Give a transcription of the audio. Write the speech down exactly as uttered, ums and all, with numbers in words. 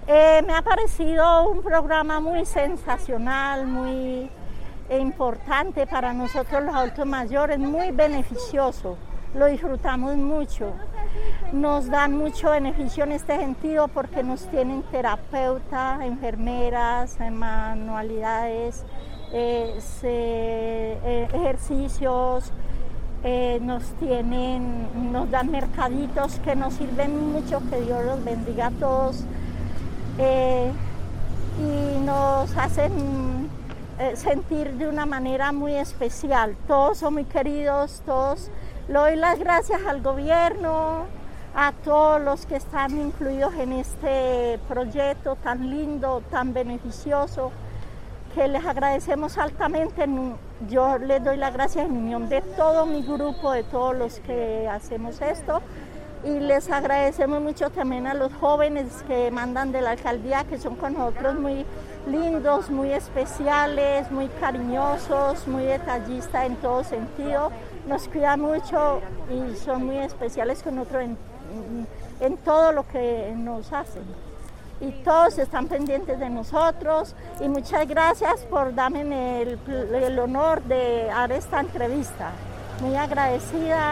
Eh, me ha parecido un programa muy sensacional, muy importante para nosotros los adultos mayores, muy beneficioso, lo disfrutamos mucho. Nos dan mucho beneficio en este sentido porque nos tienen terapeutas, enfermeras, manualidades, eh, se, eh, ejercicios, eh, nos tienen, nos dan mercaditos que nos sirven mucho, que Dios los bendiga a todos, eh, y nos hacen eh, sentir de una manera muy especial. Todos son muy queridos, todos. Le doy las gracias al gobierno, a todos los que están incluidos en este proyecto tan lindo, tan beneficioso, que les agradecemos altamente. Yo les doy las gracias en unión de todo mi grupo, de todos los que hacemos esto, y les agradecemos mucho también a los jóvenes que mandan de la alcaldía, que son con nosotros muy lindos, muy especiales, muy cariñosos, muy detallistas en todo sentido. Nos cuidan mucho y son muy especiales con nosotros en, en, en todo lo que nos hacen. Y todos están pendientes de nosotros, y muchas gracias por darme el, el honor de dar esta entrevista. Muy agradecida.